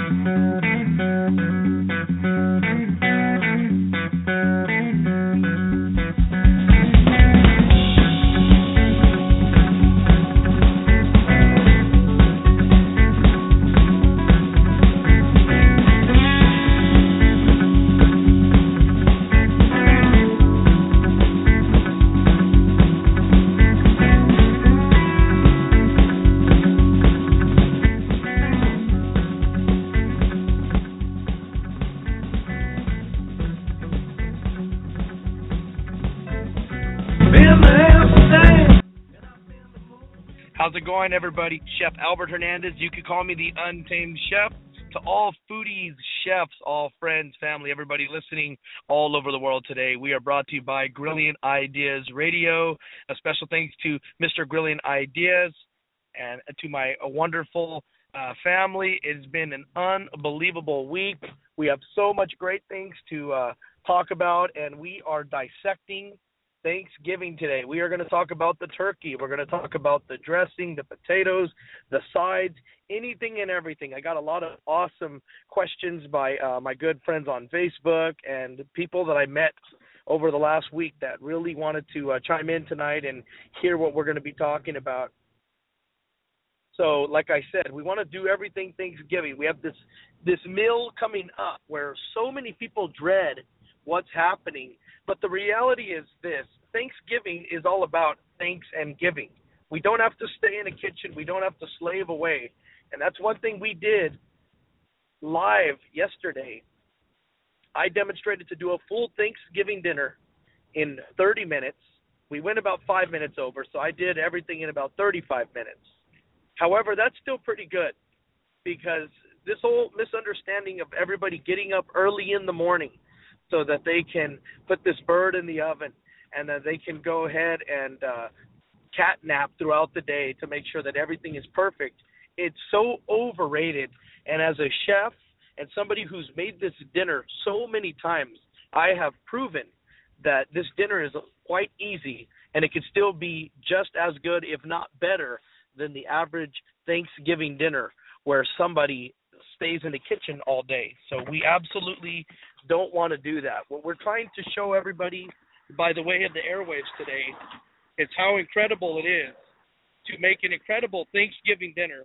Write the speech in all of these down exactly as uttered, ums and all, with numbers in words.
How's it going, everybody? Chef Albert Hernandez. You could call me the Untamed Chef. To all foodies, chefs, all friends, family, everybody listening all over the world today, we are brought to you by Grilliant Ideas Radio. A special thanks to Mister Grilliant Ideas and to my wonderful uh, family. It's been an unbelievable week. We have so much great things to uh, talk about, and we are dissecting Thanksgiving today. We are going to talk about the turkey. We're going to talk about the dressing, the potatoes, the sides, anything and everything. I got a lot of awesome questions by uh, my good friends on Facebook and people that I met over the last week that really wanted to uh, chime in tonight and hear what we're going to be talking about. So, like I said, we want to do everything Thanksgiving. We have this this meal coming up where so many people dread what's happening. But the reality is this: Thanksgiving is all about thanks and giving. We don't have to stay in a kitchen. We don't have to slave away. And that's one thing we did live yesterday. I demonstrated to do a full Thanksgiving dinner in thirty minutes. We went about five minutes over, so I did everything in about thirty-five minutes. However, that's still pretty good because this whole misunderstanding of everybody getting up early in the morning so that they can put this bird in the oven and that they can go ahead and uh, cat nap throughout the day to make sure that everything is perfect. It's so overrated. And as a chef and somebody who's made this dinner so many times, I have proven that this dinner is quite easy and it can still be just as good, if not better, than the average Thanksgiving dinner where somebody stays in the kitchen all day. So we absolutely don't want to do that. What we're trying to show everybody by the way of the airwaves today is how incredible it is to make an incredible Thanksgiving dinner,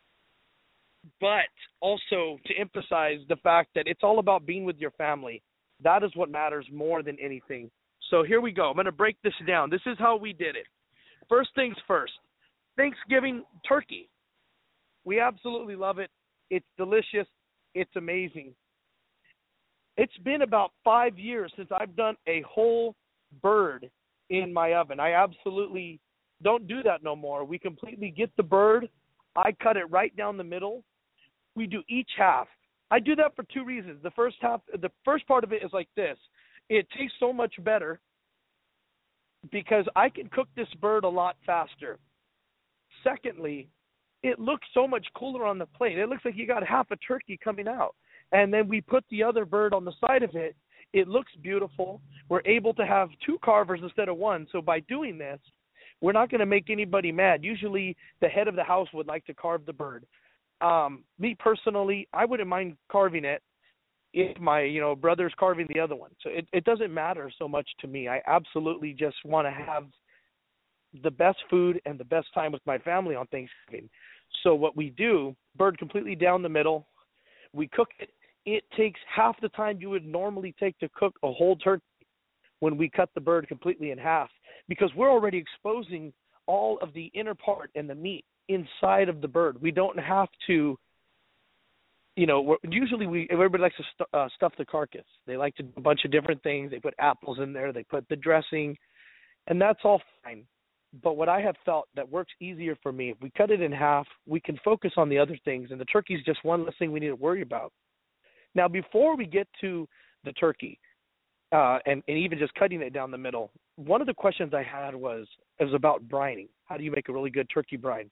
but also to emphasize the fact that it's all about being with your family. That is what matters more than anything. So here we go. I'm going to break this down. This is how we did it. First things first, Thanksgiving turkey. We absolutely love it. It's delicious. It's amazing. It's been about five years since I've done a whole bird in my oven. I absolutely don't do that no more. We completely get the bird. I cut it right down the middle. We do each half. I do that for two reasons. The first half, the first part of it is like this. It tastes so much better because I can cook this bird a lot faster. Secondly, it looks so much cooler on the plate. It looks like you got half a turkey coming out. And then we put the other bird on the side of it. It looks beautiful. We're able to have two carvers instead of one. So by doing this, we're not going to make anybody mad. Usually the head of the house would like to carve the bird. Um, me personally, I wouldn't mind carving it if my, you know, brother's carving the other one. So it, it doesn't matter so much to me. I absolutely just want to have the best food and the best time with my family on Thanksgiving. So what we do, bird completely down the middle, we cook it. It takes half the time you would normally take to cook a whole turkey when we cut the bird completely in half, because we're already exposing all of the inner part and the meat inside of the bird. We don't have to, you know, we're, usually we everybody likes to st- uh, stuff the carcass. They like to do a bunch of different things. They put apples in there. They put the dressing, and that's all fine. But what I have felt that works easier for me, if we cut it in half, we can focus on the other things, and the turkey is just one less thing we need to worry about. Now, before we get to the turkey uh, and, and even just cutting it down the middle, one of the questions I had was, it was about brining. How do you make a really good turkey brine?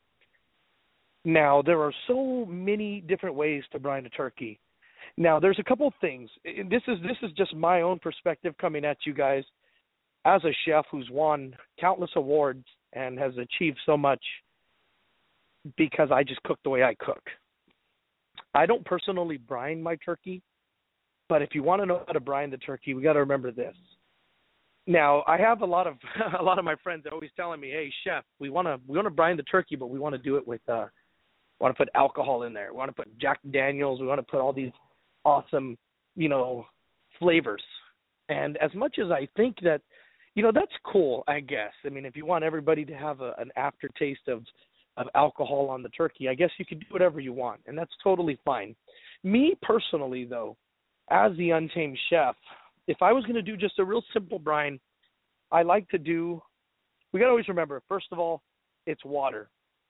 Now, there are so many different ways to brine a turkey. Now, there's a couple of things. And this is this is just my own perspective coming at you guys as a chef who's won countless awards and has achieved so much because I just cook the way I cook. I don't personally brine my turkey, but if you want to know how to brine the turkey, we got to remember this. Now, I have a lot of a lot of my friends that are always telling me, "Hey, chef, we want to we want to brine the turkey, but we want to do it with uh, we want to put alcohol in there. We want to put Jack Daniels. We want to put all these awesome, you know, flavors." And as much as I think that, you know, that's cool, I guess. I mean, if you want everybody to have a, an aftertaste of of alcohol on the turkey, I guess you can do whatever you want, and that's totally fine. Me personally, though, as the Untamed Chef, if I was going to do just a real simple brine, I like to do, we got to always remember, first of all, it's water.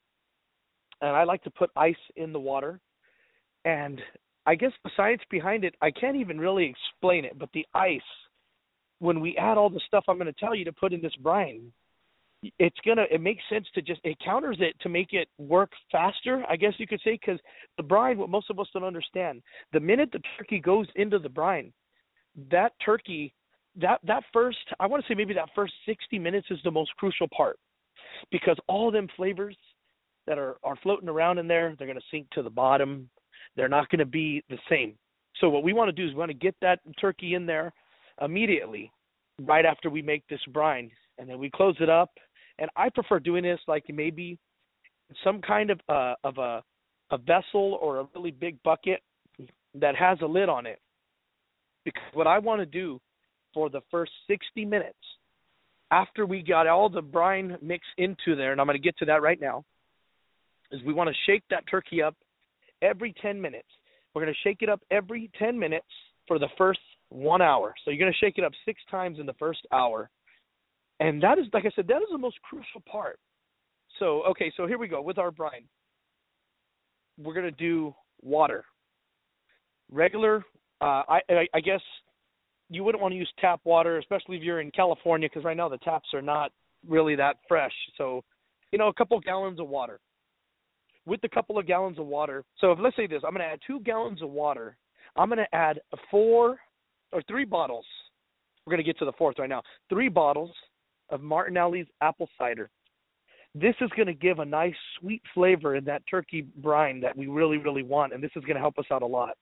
And I like to put ice in the water. And I guess the science behind it, I can't even really explain it, but the ice, when we add all the stuff I'm going to tell you to put in this brine, it's going to, it makes sense to just, it counters it to make it work faster, I guess you could say, because the brine, what most of us don't understand, the minute the turkey goes into the brine, that turkey, that that first, I want to say maybe that first sixty minutes is the most crucial part, because all them flavors that are, are floating around in there, they're going to sink to the bottom. They're not going to be the same. So what we want to do is we want to get that turkey in there immediately, right after we make this brine, and then we close it up. And I prefer doing this like maybe some kind of uh, of a a vessel or a really big bucket that has a lid on it. Because what I want to do for the first sixty minutes, after we got all the brine mixed into there, and I'm going to get to that right now, is we want to shake that turkey up every ten minutes. We're going to shake it up every ten minutes for the first one hour. So you're going to shake it up six times in the first hour. And that is, like I said, that is the most crucial part. So, okay, so here we go with our brine. We're going to do water. Regular, uh, I, I, I guess you wouldn't want to use tap water, especially if you're in California, because right now the taps are not really that fresh. So, you know, a couple gallons of water. With a couple of gallons of water, so if, let's say this, I'm going to add two gallons of water. I'm going to add four or three bottles. We're going to get to the fourth right now. Three bottles of Martinelli's apple cider. This is going to give a nice sweet flavor in that turkey brine that we really, really want, and this is going to help us out a lot.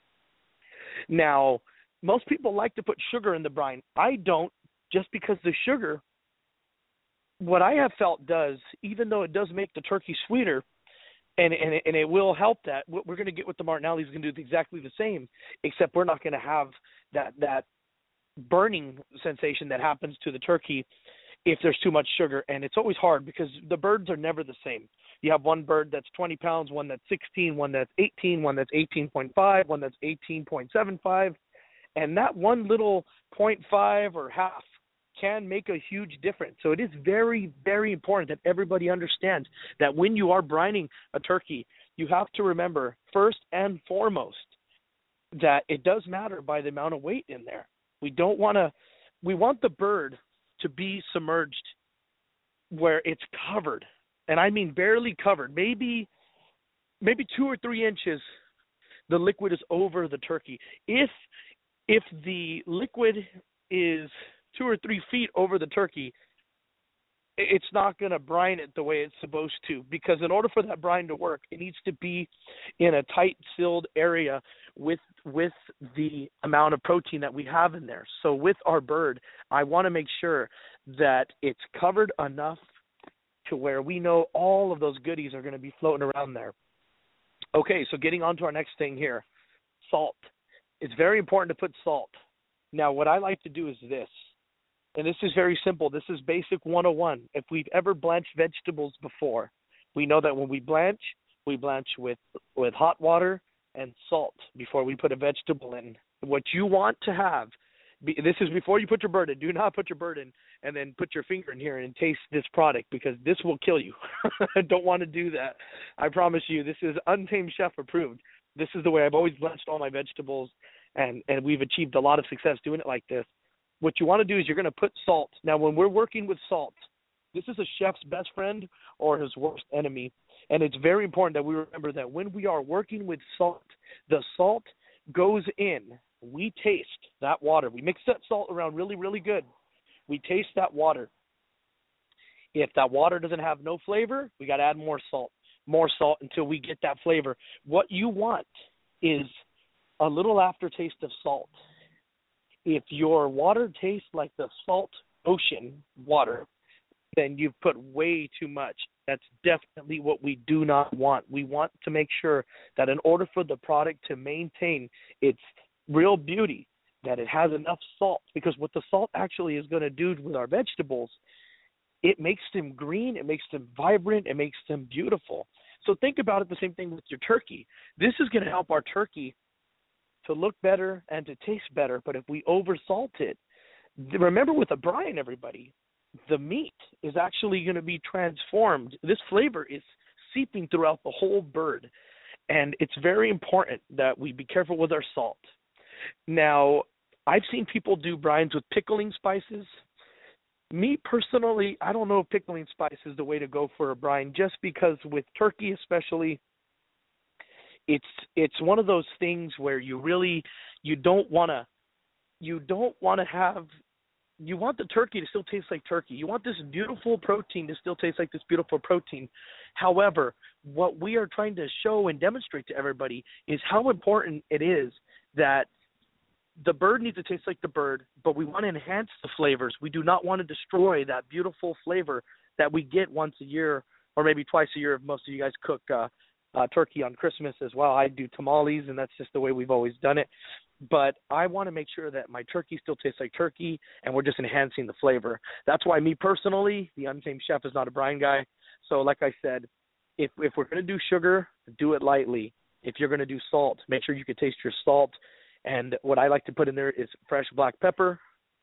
Now, most people like to put sugar in the brine. I don't, just because the sugar, what I have felt does, even though it does make the turkey sweeter, and and it, and it will help that, what we're going to get with the Martinelli is going to do exactly the same, except we're not going to have that that burning sensation that happens to the turkey if there's too much sugar. And it's always hard because the birds are never the same. You have one bird that's twenty pounds, one that's sixteen, one that's eighteen, one that's eighteen point five, one that's eighteen point seven five. And that one little zero point five or half can make a huge difference. So it is very, very important that everybody understands that when you are brining a turkey, you have to remember first and foremost that it does matter by the amount of weight in there. We don't want to, we want the bird to be submerged where it's covered. And I mean barely covered, maybe maybe two or three inches the liquid is over the turkey. If if the liquid is two or three feet over the turkey, it's not going to brine it the way it's supposed to, because in order for that brine to work, it needs to be in a tight sealed area with with the amount of protein that we have in there. So with our bird, I want to make sure that it's covered enough to where we know all of those goodies are going to be floating around there. Okay, so getting on to our next thing here, salt. It's very important to put salt. Now, what I like to do is this, and this is very simple. This is basic one oh one. If we've ever blanched vegetables before, we know that when we blanch, we blanch with, with hot water and salt before we put a vegetable in. What you want to have, be, this is before you put your bird in. Do not put your bird in and then put your finger in here and taste this product, because this will kill you. I don't want to do that. I promise you, this is Untamed Chef approved. This is the way I've always blanched all my vegetables, and, and we've achieved a lot of success doing it like this. What you want to do is you're going to put salt. Now, when we're working with salt, this is a chef's best friend or his worst enemy. And it's very important that we remember that when we are working with salt, the salt goes in. We taste that water. We mix that salt around really, really good. We taste that water. If that water doesn't have no flavor, we got to add more salt, more salt until we get that flavor. What you want is a little aftertaste of salt. If your water tastes like the salt ocean water, then you've put way too much. That's definitely what we do not want. We want to make sure that in order for the product to maintain its real beauty, that it has enough salt. Because what the salt actually is going to do with our vegetables, it makes them green, it makes them vibrant, it makes them beautiful. So think about it the same thing with your turkey. This is going to help our turkey to look better and to taste better. But if we oversalt it, remember with a brine, everybody, the meat is actually going to be transformed. This flavor is seeping throughout the whole bird. And it's very important that we be careful with our salt. Now, I've seen people do brines with pickling spices. Me personally, I don't know if pickling spice is the way to go for a brine, just because with turkey especially, it's it's one of those things where you really you don't want to you don't want to have you want the turkey to still taste like turkey. You want this beautiful protein to still taste like this beautiful protein. However, what we are trying to show and demonstrate to everybody is how important it is that the bird needs to taste like the bird, but we want to enhance the flavors. We do not want to destroy that beautiful flavor that we get once a year or maybe twice a year if most of you guys cook uh, uh, turkey on Christmas as well. I do tamales, and that's just the way we've always done it. But I want to make sure that my turkey still tastes like turkey, and we're just enhancing the flavor. That's why me personally, the Untamed Chef, is not a brine guy. So like I said, if if we're going to do sugar, do it lightly. If you're going to do salt, make sure you can taste your salt. And what I like to put in there is fresh black pepper.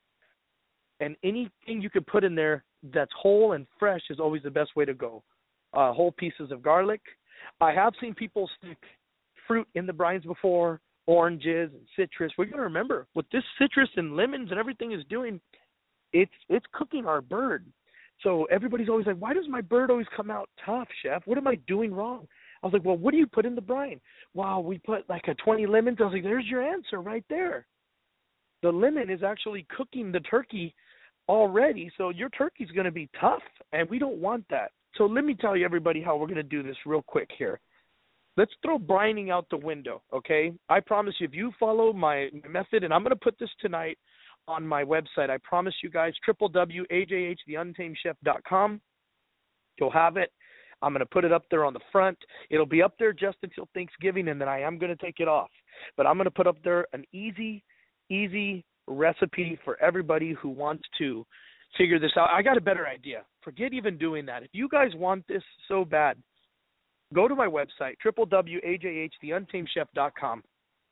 And anything you could put in there that's whole and fresh is always the best way to go. Uh, whole pieces of garlic. I have seen people stick fruit in the brines before, oranges and citrus. We're going to remember, what this citrus and lemons and everything is doing, it's it's cooking our bird. So everybody's always like, why does my bird always come out tough, chef? What am I doing wrong? I was like, well, what do you put in the brine? Wow, we put like a twenty lemons. I was like, there's your answer right there. The lemon is actually cooking the turkey already, so your turkey's going to be tough, and we don't want that. So let me tell you, everybody, how we're going to do this real quick here. Let's throw brining out the window, okay? I promise you, if you follow my method, and I'm going to put this tonight on my website, I promise you guys, w w w dot a j h the untamed chef dot com. You'll have it. I'm going to put it up there on the front. It'll be up there just until Thanksgiving, and then I am going to take it off. But I'm going to put up there an easy, easy recipe for everybody who wants to figure this out. I got a better idea. Forget even doing that. If you guys want this so bad, go to my website, w w w dot a j h the untamed chef dot com.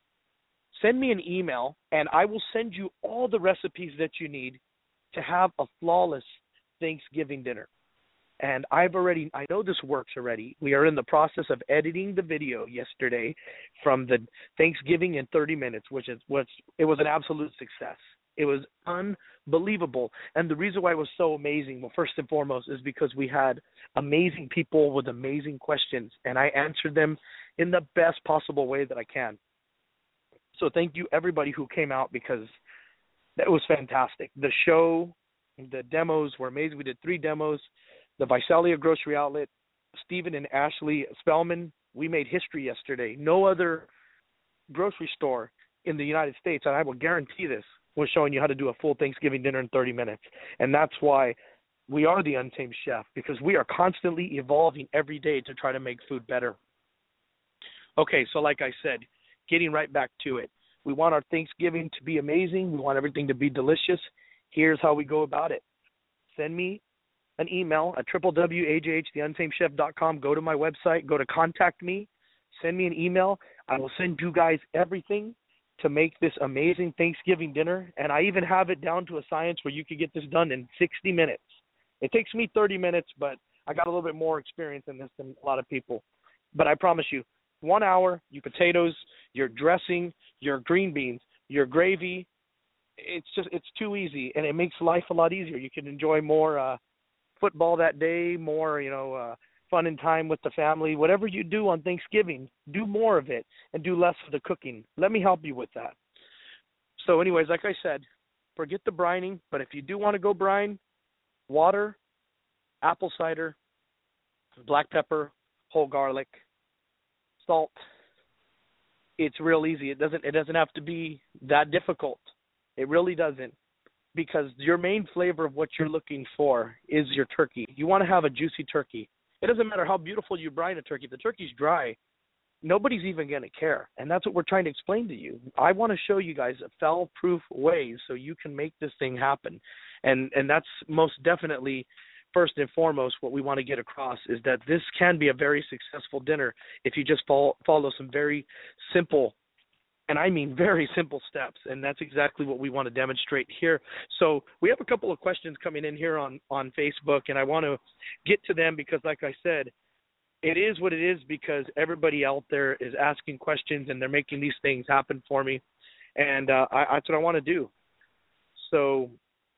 Send me an email, and I will send you all the recipes that you need to have a flawless Thanksgiving dinner. And I've already, I know this works already. We are in the process of editing the video yesterday from the Thanksgiving in thirty minutes, which is, which, it was an absolute success. It was unbelievable. And the reason why it was so amazing, well, first and foremost, is because we had amazing people with amazing questions, and I answered them in the best possible way that I can. So thank you, everybody who came out, because that was fantastic. The show, the demos were amazing. We did three demos. The Visalia Grocery Outlet, Stephen and Ashley Spellman, we made history yesterday. No other grocery store in the United States, and I will guarantee this, was showing you how to do a full Thanksgiving dinner in thirty minutes. And that's why we are the Untamed Chef, because we are constantly evolving every day to try to make food better. Okay, so like I said, getting right back to it. We want our Thanksgiving to be amazing. We want everything to be delicious. Here's how we go about it. Send me an email at w w w dot a j h the untamed chef dot com. Go to my website. Go to contact me. Send me an email. I will send you guys everything to make this amazing Thanksgiving dinner. And I even have it down to a science where you could get this done in sixty minutes. It takes me thirty minutes, but I got a little bit more experience in this than a lot of people. But I promise you, one hour, your potatoes, your dressing, your green beans, your gravy, it's just, it's too easy, and it makes life a lot easier. You can enjoy more uh, football that day, more, you know, uh, fun and time with the family. Whatever you do on Thanksgiving, do more of it and do less of the cooking. Let me help you with that. So anyways, like I said, forget the brining, but if you do want to go brine, water, apple cider, black pepper, whole garlic, salt. it's real easy. It doesn't it doesn't have to be that difficult. It really doesn't, because your main flavor of what you're looking for is your turkey. You want to have a juicy turkey. It doesn't matter how beautiful you brine a turkey. If the turkey's dry, nobody's even going to care. And that's what we're trying to explain to you. I want to show you guys foul-proof ways so you can make this thing happen. And and that's most definitely, first and foremost, what we want to get across is that this can be a very successful dinner if you just follow, follow some very simple, and I mean very simple steps. And that's exactly what we want to demonstrate here. So we have a couple of questions coming in here on, on Facebook, and I want to get to them because, like I said, it is what it is because everybody out there is asking questions and they're making these things happen for me. And uh, I, that's what I want to do. So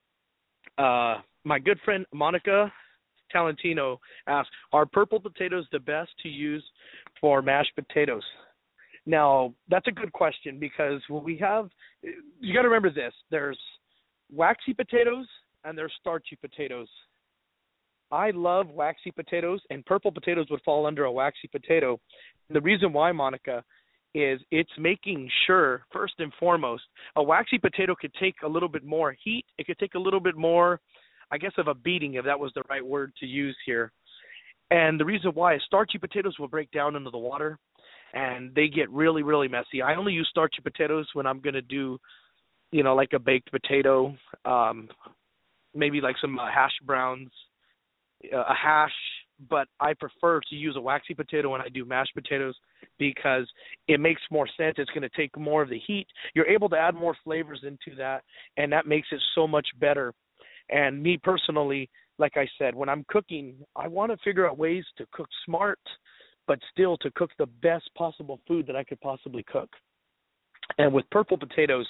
uh, my good friend Monica Talentino asked, are purple potatoes the best to use for mashed potatoes? Now, that's a good question because what we have, you got to remember this. There's waxy potatoes and there's starchy potatoes. I love waxy potatoes, and purple potatoes would fall under a waxy potato. And the reason why, Monica, is it's making sure, first and foremost, a waxy potato could take a little bit more heat. It could take a little bit more, I guess, of a beating, if that was the right word to use here. And the reason why is starchy potatoes will break down into the water, and they get really, really messy. I only use starchy potatoes when I'm going to do, you know, like a baked potato, um, maybe like some uh, hash browns, a hash, but I prefer to use a waxy potato when I do mashed potatoes because it makes more sense. It's going to take more of the heat. You're able to add more flavors into that, and that makes it so much better. And me personally, like I said, when I'm cooking, I want to figure out ways to cook smart, but still to cook the best possible food that I could possibly cook. And with purple potatoes,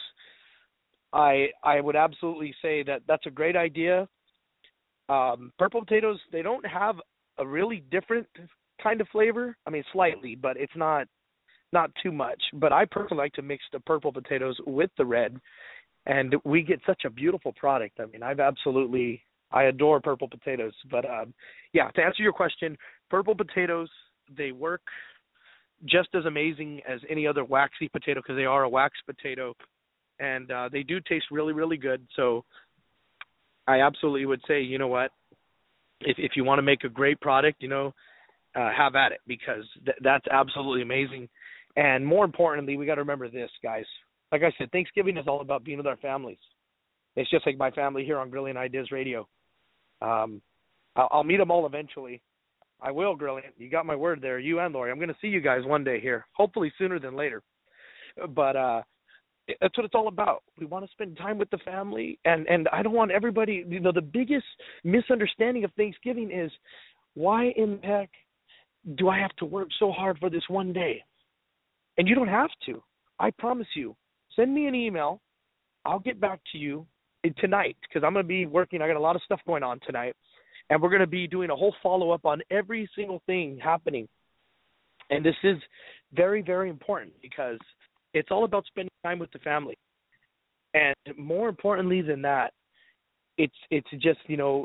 I I would absolutely say that that's a great idea. Um, purple potatoes, they don't have a really different kind of flavor. I mean, slightly, but it's not not too much. But I personally like to mix the purple potatoes with the red, and we get such a beautiful product. I mean, I've absolutely, I adore purple potatoes. But, um, yeah, to answer your question, purple potatoes, they work just as amazing as any other waxy potato because they are a wax potato, and uh, they do taste really, really good. So I absolutely would say, you know what, if if you want to make a great product, you know, uh, have at it because th- that's absolutely amazing. And more importantly, we got to remember this, guys. Like I said, Thanksgiving is all about being with our families. It's just like my family here on Grilling Ideas Radio. Um, I'll, I'll meet them all eventually. I will, Grilling. You got my word there, you and Lori. I'm going to see you guys one day here, hopefully sooner than later. But uh, that's what it's all about. We want to spend time with the family, and, and I don't want everybody, you know, the biggest misunderstanding of Thanksgiving is why in the heck do I have to work so hard for this one day? And you don't have to. I promise you. Send me an email. I'll get back to you tonight because I'm going to be working. I got a lot of stuff going on tonight, and we're going to be doing a whole follow-up on every single thing happening. And this is very, very important because it's all about spending time with the family. And more importantly than that, it's it's just, you know,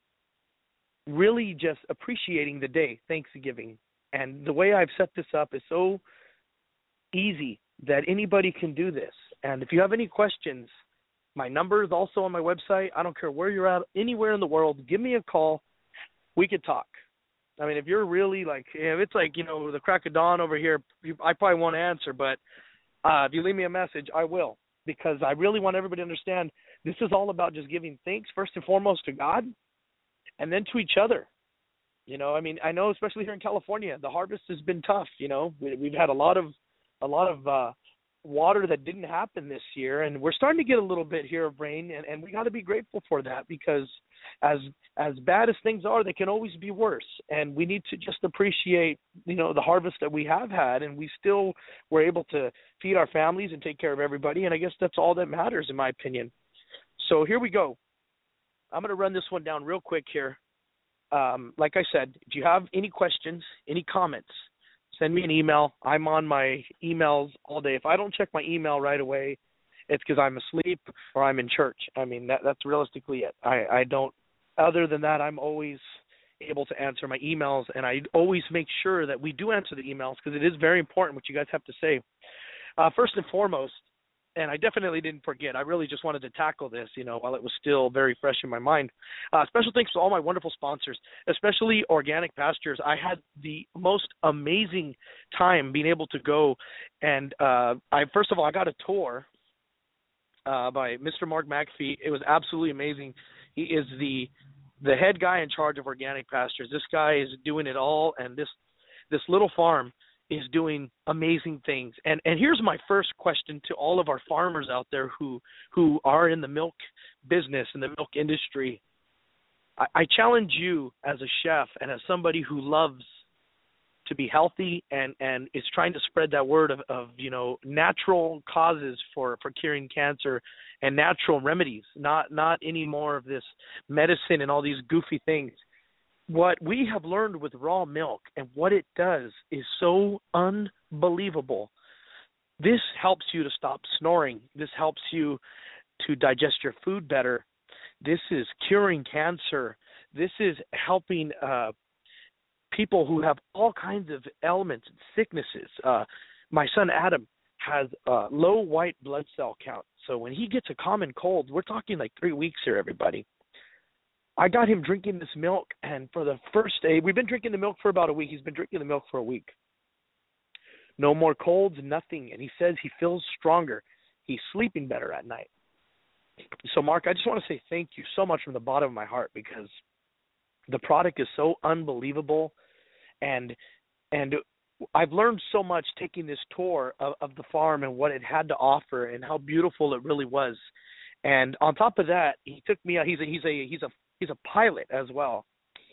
really just appreciating the day, Thanksgiving. And the way I've set this up is so easy that anybody can do this. And if you have any questions, my number is also on my website. I don't care where you're at, anywhere in the world, give me a call. We could talk. I mean, if you're really like, if it's like, you know, the crack of dawn over here, I probably won't answer, but Uh, if you leave me a message, I will, because I really want everybody to understand this is all about just giving thanks first and foremost to God and then to each other. You know, I mean, I know especially here in California, the harvest has been tough. You know, we, we've had a lot of a lot of uh, water that didn't happen this year, and we're starting to get a little bit here of rain, and, and we got to be grateful for that because as as bad as things are, they can always be worse, and we need to just appreciate, you know, the harvest that we have had, and we still were able to feed our families and take care of everybody, and I guess that's all that matters in my opinion. So here we go. I'm going to run this one down real quick here. Um, like I said, if you have any questions, any comments, send me an email. I'm on my emails all day. If I don't check my email right away, it's because I'm asleep or I'm in church. I mean, that, that's realistically it. I, I don't, other than that, I'm always able to answer my emails, and I always make sure that we do answer the emails because it is very important what you guys have to say. Uh, first and foremost, and I definitely didn't forget. I really just wanted to tackle this, you know, while it was still very fresh in my mind. Uh, special thanks to all my wonderful sponsors, especially Organic Pastures. I had the most amazing time being able to go, and uh, I first of all I got a tour uh, by Mister Mark McAfee. It was absolutely amazing. He is the the head guy in charge of Organic Pastures. This guy is doing it all, and this this little farm is doing amazing things. And and here's my first question to all of our farmers out there who who are in the milk business, in the milk industry. I, I challenge you as a chef and as somebody who loves to be healthy and, and is trying to spread that word of, of, you know, natural causes for, for curing cancer and natural remedies, not not any more of this medicine and all these goofy things. What we have learned with raw milk and what it does is so unbelievable. This helps you to stop snoring. This helps you to digest your food better. This is curing cancer. This is helping uh, people who have all kinds of ailments and sicknesses. Uh, my son Adam has uh, low white blood cell count. So when he gets a common cold, we're talking like three weeks here, everybody. I got him drinking this milk, and for the first day, we've been drinking the milk for about a week. He's been drinking the milk for a week. No more colds, nothing. And he says he feels stronger. He's sleeping better at night. So, Mark, I just want to say thank you so much from the bottom of my heart, because the product is so unbelievable. And and I've learned so much taking this tour of, of the farm and what it had to offer and how beautiful it really was. And on top of that, he took me. He's a he's a he's a he's a pilot as well.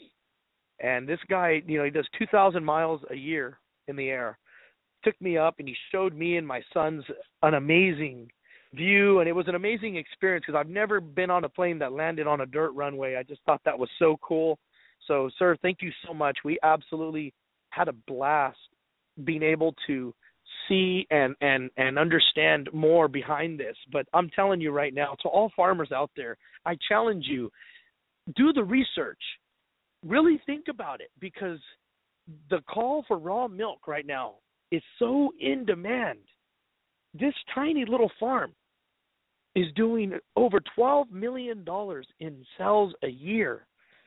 And this guy, you know, he does two thousand miles a year in the air. Took me up and he showed me and my sons an amazing view, and it was an amazing experience because I've never been on a plane that landed on a dirt runway. I just thought that was so cool. So, sir, thank you so much. We absolutely had a blast being able to see and, and, and understand more behind this. But I'm telling you right now, to all farmers out there, I challenge you, do the research. Really think about it, because the call for raw milk right now is so in demand. This tiny little farm is doing over twelve million dollars in sales a year.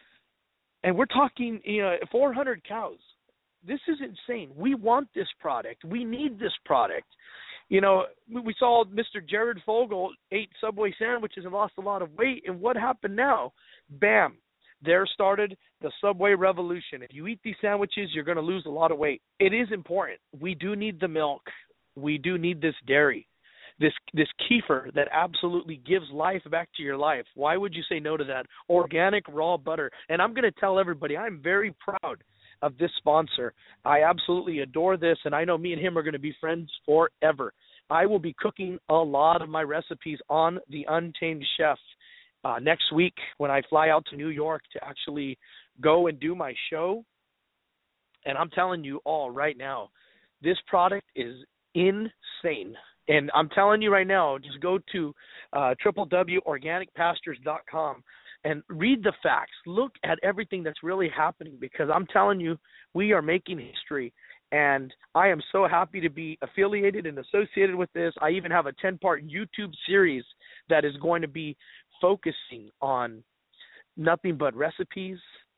And we're talking, you know, four hundred cows. This is insane. We want this product. We need this product. You know, we saw Mister Jared Fogle ate Subway sandwiches and lost a lot of weight. And what happened now? Bam. There started the Subway revolution. If you eat these sandwiches, you're going to lose a lot of weight. It is important. We do need the milk. We do need this dairy, this this kefir that absolutely gives life back to your life. Why would you say no to that? Organic raw butter. And I'm going to tell everybody, I'm very proud of this sponsor. I absolutely adore this, and I know me and him are going to be friends forever. I will be cooking a lot of my recipes on The Untamed Chef uh, next week when I fly out to New York to actually go and do my show. And I'm telling you all right now, this product is insane. And I'm telling you right now, just go to uh, w w w dot organic pastures dot com and read the facts. Look at everything that's really happening, because I'm telling you, we are making history. And I am so happy to be affiliated and associated with this. I even have a ten-part YouTube series that is going to be focusing on nothing but recipes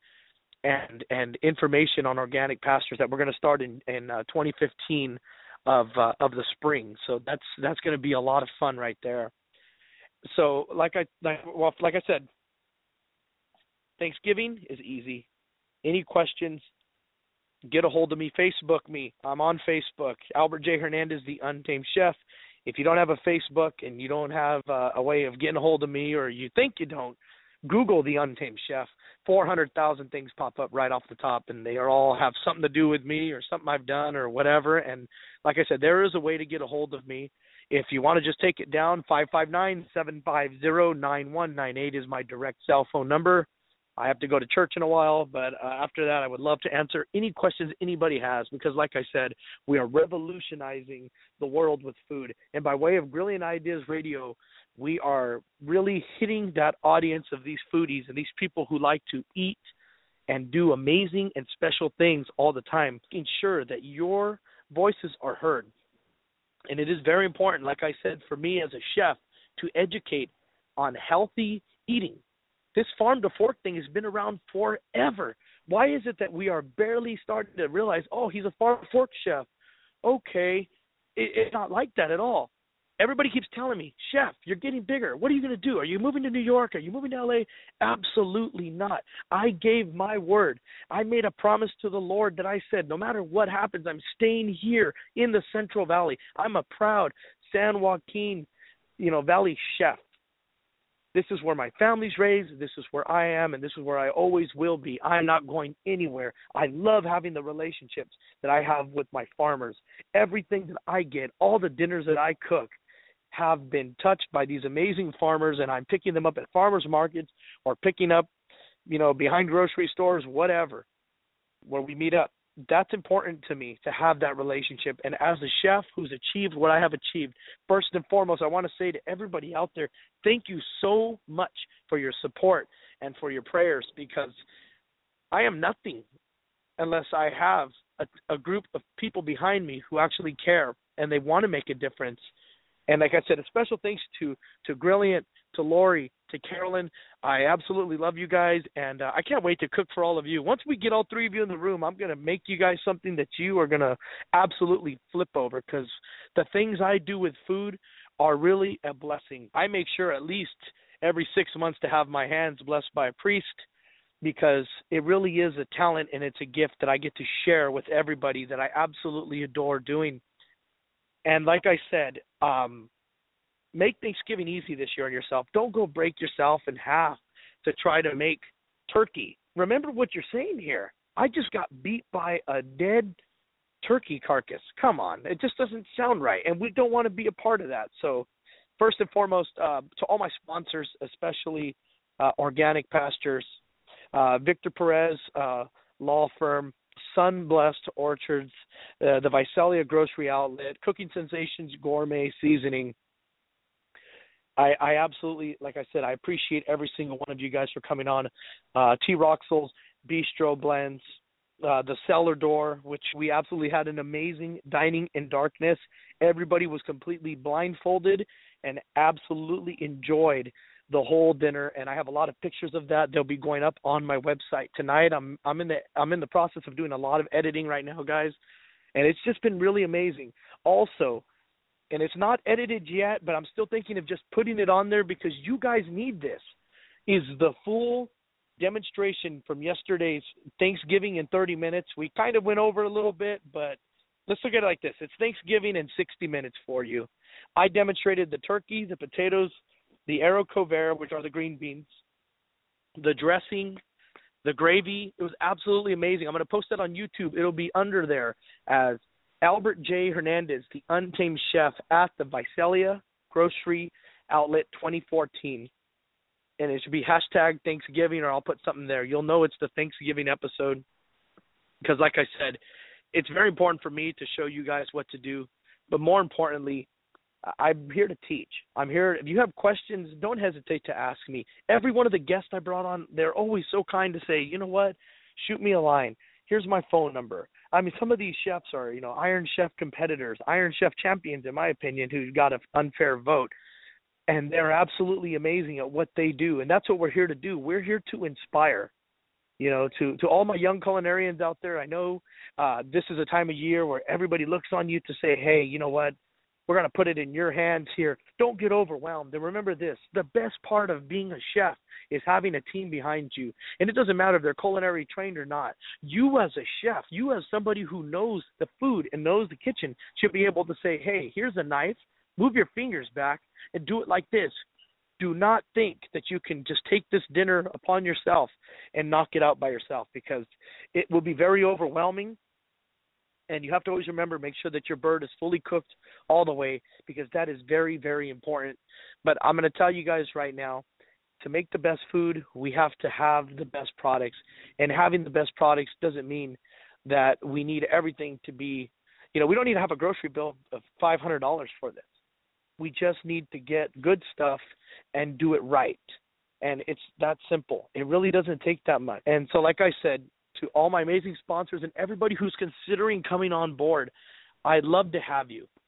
and and information on organic pastures that we're going to start in, in uh, twenty fifteen of uh, of the spring. So that's that's going to be a lot of fun right there. So like I like, well, like I said, Thanksgiving is easy. Any questions, get a hold of me. Facebook me. I'm on Facebook. Albert J. Hernandez, The Untamed Chef. If you don't have a Facebook and you don't have uh, a way of getting a hold of me, or you think you don't, Google The Untamed Chef. four hundred thousand things pop up right off the top, and they are all have something to do with me or something I've done or whatever. And like I said, there is a way to get a hold of me. If you want to just take it down, five five nine, seven five zero, nine one nine eight is my direct cell phone number. I have to go to church in a while, but uh, after that, I would love to answer any questions anybody has, because like I said, we are revolutionizing the world with food. And by way of Brilliant Ideas Radio, we are really hitting that audience of these foodies and these people who like to eat and do amazing and special things all the time, making sure that your voices are heard. And it is very important, like I said, for me as a chef to educate on healthy eating. This farm to fork thing has been around forever. Why is it that we are barely starting to realize, oh, he's a farm to fork chef? Okay, it, it's not like that at all. Everybody keeps telling me, chef, you're getting bigger. What are you going to do? Are you moving to New York? Are you moving to L A? Absolutely not. I gave my word. I made a promise to the Lord that I said, no matter what happens, I'm staying here in the Central Valley. I'm a proud San Joaquin, you know, Valley chef. This is where my family's raised. This is where I am, and this is where I always will be. I'm not going anywhere. I love having the relationships that I have with my farmers. Everything that I get, all the dinners that I cook, have been touched by these amazing farmers, and I'm picking them up at farmers markets or picking up, you know, behind grocery stores, whatever, where we meet up. That's important to me, to have that relationship. And as a chef who's achieved what I have achieved, first and foremost, I want to say to everybody out there, thank you so much for your support and for your prayers, because I am nothing unless I have a, a group of people behind me who actually care and they want to make a difference. And like I said, a special thanks to, to Brilliant, to Lori, to Carolyn. I absolutely love you guys, and uh, I can't wait to cook for all of you. Once we get all three of you in the room, I'm going to make you guys something that you are going to absolutely flip over, because the things I do with food are really a blessing. I make sure at least every six months to have my hands blessed by a priest, because it really is a talent and it's a gift that I get to share with everybody that I absolutely adore doing. And like I said, um, make Thanksgiving easy this year on yourself. Don't go break yourself in half to try to make turkey. Remember what you're saying here. I just got beat by a dead turkey carcass. Come on. It just doesn't sound right, and we don't want to be a part of that. So first and foremost, uh, to all my sponsors, especially uh, Organic Pastures, uh, Victor Perez uh, Law Firm, Sun Blessed Orchards, uh, the Visalia Grocery Outlet, Cooking Sensations Gourmet Seasoning. I, I absolutely, like I said, I appreciate every single one of you guys for coming on. Uh, T. Roxel's Bistro Blends, uh, the Cellar Door, which we absolutely had an amazing dining in darkness. Everybody was completely blindfolded and absolutely enjoyed the whole dinner, and I have a lot of pictures of that. They'll be going up on my website tonight. I'm I'm in the I'm in the process of doing a lot of editing right now, guys, and it's just been really amazing. Also, and it's not edited yet, but I'm still thinking of just putting it on there because you guys need this, is the full demonstration from yesterday's Thanksgiving in thirty minutes. We kind of went over a little bit, but let's look at it like this. It's Thanksgiving in sixty minutes for you. I demonstrated the turkey, the potatoes, the haricot vert, which are the green beans, the dressing, the gravy. It was absolutely amazing. I'm going to post that on YouTube. It'll be under there as Albert J. Hernandez, the Untamed Chef at the Visalia Grocery Outlet twenty fourteen. And it should be hashtag Thanksgiving, or I'll put something there. You'll know it's the Thanksgiving episode because, like I said, it's very important for me to show you guys what to do. But more importantly, I'm here to teach. I'm here. If you have questions, don't hesitate to ask me. Every one of the guests I brought on, they're always so kind to say, you know what, shoot me a line. Here's my phone number. I mean, some of these chefs are, you know, Iron Chef competitors, Iron Chef champions, in my opinion, who got an unfair vote. And they're absolutely amazing at what they do. And that's what we're here to do. We're here to inspire. You know, to, to all my young culinarians out there, I know uh, this is a time of year where everybody looks on you to say, hey, you know what, we're going to put it in your hands here. Don't get overwhelmed. And remember this, the best part of being a chef is having a team behind you. And it doesn't matter if they're culinary trained or not. You as a chef, you as somebody who knows the food and knows the kitchen should be able to say, hey, here's a knife. Move your fingers back and do it like this. Do not think that you can just take this dinner upon yourself and knock it out by yourself, because it will be very overwhelming. And you have to always remember, make sure that your bird is fully cooked all the way, because that is very, very important. But I'm going to tell you guys right now, to make the best food, we have to have the best products. And having the best products doesn't mean that we need everything to be, you know, we don't need to have a grocery bill of five hundred dollars for this. We just need to get good stuff and do it right. And it's that simple. It really doesn't take that much. And so, like I said, to all my amazing sponsors and everybody who's considering coming on board, I'd love to have you.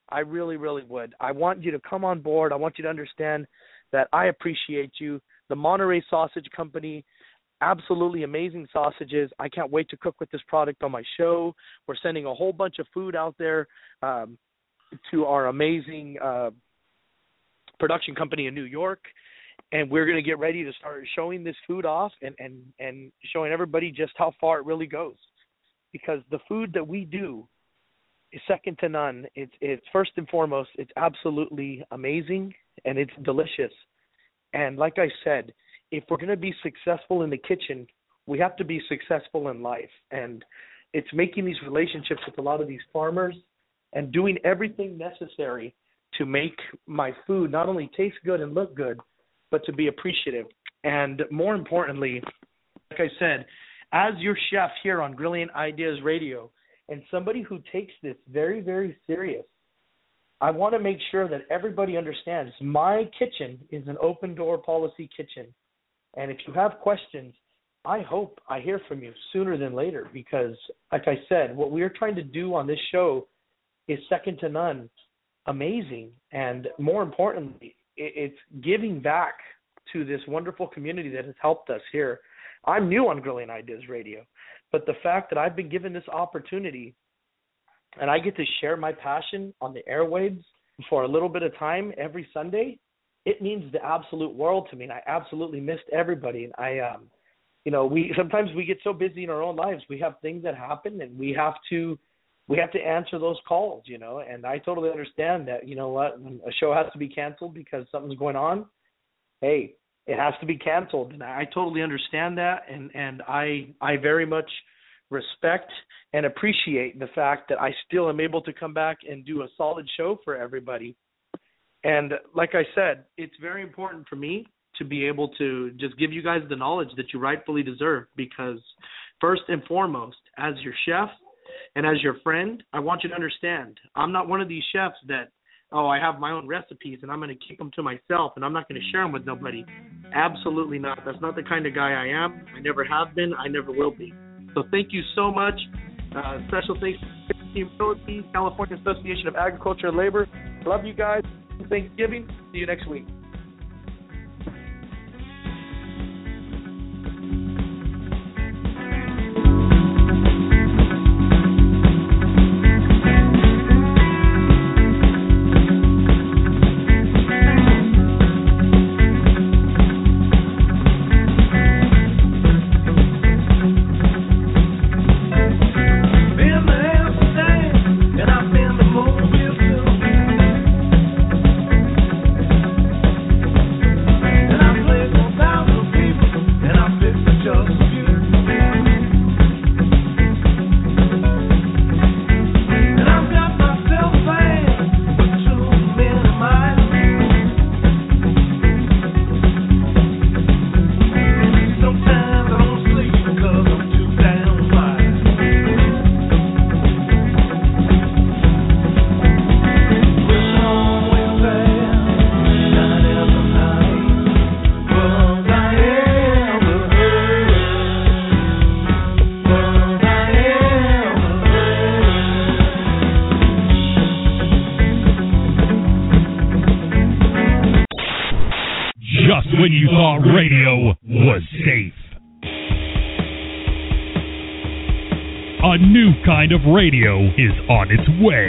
I really, really would. I want you to come on board. I want you to understand that I appreciate you. The Monterey Sausage Company, absolutely amazing sausages. I can't wait to cook with this product on my show. We're sending a whole bunch of food out there um, to our amazing uh, production company in New York, and we're going to get ready to start showing this food off and, and, and showing everybody just how far it really goes. Because the food that we do is second to none. It's, it's first and foremost, it's absolutely amazing, and it's delicious. And like I said, if we're going to be successful in the kitchen, we have to be successful in life. And it's making these relationships with a lot of these farmers and doing everything necessary to make my food not only taste good and look good, but to be appreciative. And more importantly, like I said, as your chef here on Grilling Ideas Radio and somebody who takes this very, very serious, I want to make sure that everybody understands my kitchen is an open door policy kitchen. And if you have questions, I hope I hear from you sooner than later because, like I said, what we're trying to do on this show is second to none, amazing. And more importantly, it's giving back to this wonderful community that has helped us here. I'm new on Grilling Ideas Radio, but the fact that I've been given this opportunity and I get to share my passion on the airwaves for a little bit of time every Sunday, it means the absolute world to me, and I absolutely missed everybody. And I, um, you know, we sometimes we get so busy in our own lives, we have things that happen, and we have to, we have to answer those calls, you know. And I totally understand that. You know what? When a show has to be canceled because something's going on, hey, it has to be canceled, and I totally understand that. And and I I very much respect and appreciate the fact that I still am able to come back and do a solid show for everybody. And like I said, it's very important for me to be able to just give you guys the knowledge that you rightfully deserve because first and foremost, as your chef and as your friend, I want you to understand, I'm not one of these chefs that, oh, I have my own recipes and I'm going to keep them to myself and I'm not going to share them with nobody. Absolutely not. That's not the kind of guy I am. I never have been. I never will be. So thank you so much. Uh, special thanks to California Association of Agriculture and Labor. Love you guys. Thanksgiving. See you next week. When you thought radio was safe. A new kind of radio is on its way.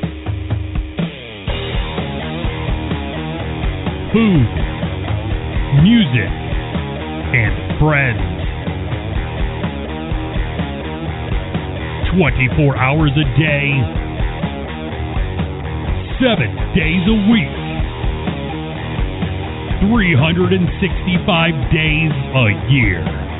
Food, music, and friends. twenty-four hours a day, seven days a week. three hundred sixty-five days a year.